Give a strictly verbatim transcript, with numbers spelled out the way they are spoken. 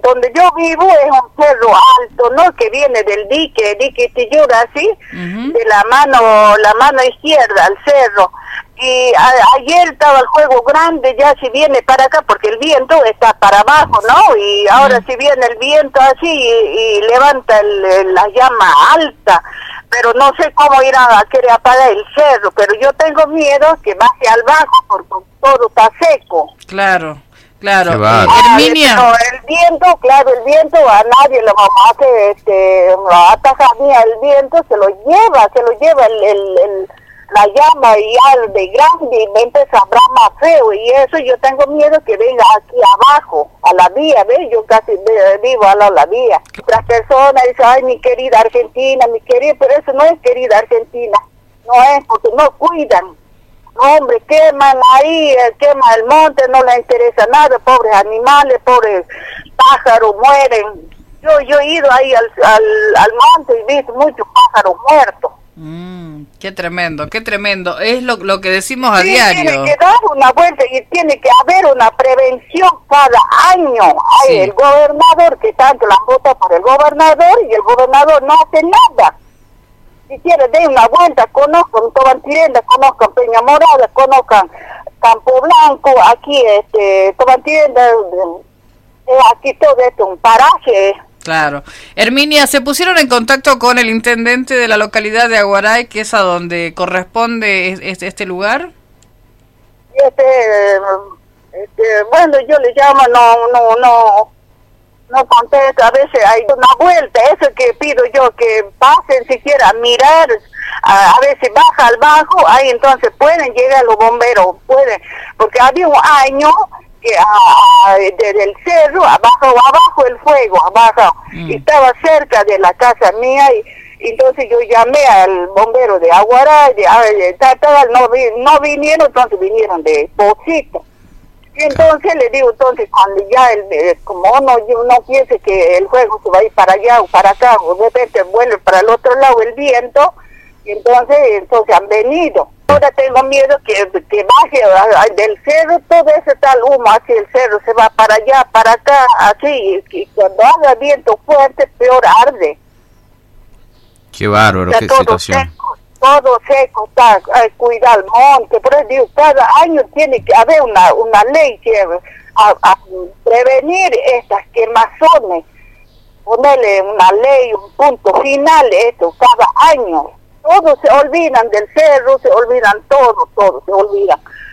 donde yo vivo es un cerro alto, ¿no? Que viene del dique, dique Tillura, así, uh-huh. de la mano, la mano izquierda al cerro. Y a, ayer estaba el juego grande, ya si viene para acá, porque el viento está para abajo, ¿no? Y ahora uh-huh. si viene el viento así y, y levanta el, el, la llama alta, pero no sé cómo ir a, a querer apagar el cerro, pero yo tengo miedo que baje al bajo porque todo está seco. Claro. Claro, eh, Herminia. No, el viento, claro, el viento a nadie lo vamos a hacer, este, a tajanía, el viento se lo lleva, se lo lleva el, el, el, la llama y al de grande y me empieza a brama feo y eso yo tengo miedo que venga aquí abajo, a la vía, ¿ves? Yo casi vivo a la, la vía. Las personas dicen, ay, mi querida Argentina, mi querida, pero eso no es querida Argentina, no es porque no cuidan. Hombre, queman ahí, eh, quema el monte, no le interesa nada, pobres animales, pobres pájaros mueren. Yo yo he ido ahí al, al, al monte y he visto muchos pájaros muertos. Mm, qué tremendo, qué tremendo. Es lo, lo que decimos a sí, diario. Tiene que dar una vuelta y tiene que haber una prevención cada año. Hay sí. el gobernador, que tanto la vota por el gobernador y el gobernador no hace nada. Si quieren, den una vuelta, conozcan Tobantirenda, conozcan Peña Morada, conozcan Campo Blanco, aquí, este, Tobantirenda, eh, aquí todo esto, un paraje. Claro. Herminia, ¿se pusieron en contacto con el intendente de la localidad de Aguaray, que es a donde corresponde este, este lugar? Este, este, bueno, yo le llamo, no, no, no... no contesta, a veces hay una vuelta, eso que pido yo, que pasen siquiera a mirar, a, a veces baja al bajo, ahí entonces pueden llegar los bomberos, pueden, porque había un año que a, a, desde el cerro, abajo, abajo el fuego, abajo, mm. y estaba cerca de la casa mía, y entonces yo llamé al bombero de Aguaray, de, de, de, de, no, no vinieron, entonces vinieron de Pocito. Y entonces le digo, entonces cuando ya, el, eh, como uno no piense que el juego se va a ir para allá o para acá, o de repente vuelve para el otro lado el viento, y entonces, entonces han venido. Ahora tengo miedo que, que baje a, a, del cerro, todo ese tal humo hacia el cerro, se va para allá, para acá, así, y, y cuando haga viento fuerte, peor arde. Qué bárbaro, qué situación. Seco. Todo seco, está, eh, cuidar el monte, por eso digo, cada año tiene que haber una una ley que a, a prevenir estas quemazones, ponerle una ley, un punto final, esto, cada año. Todos se olvidan del cerro, se olvidan todo, todo, se olvidan.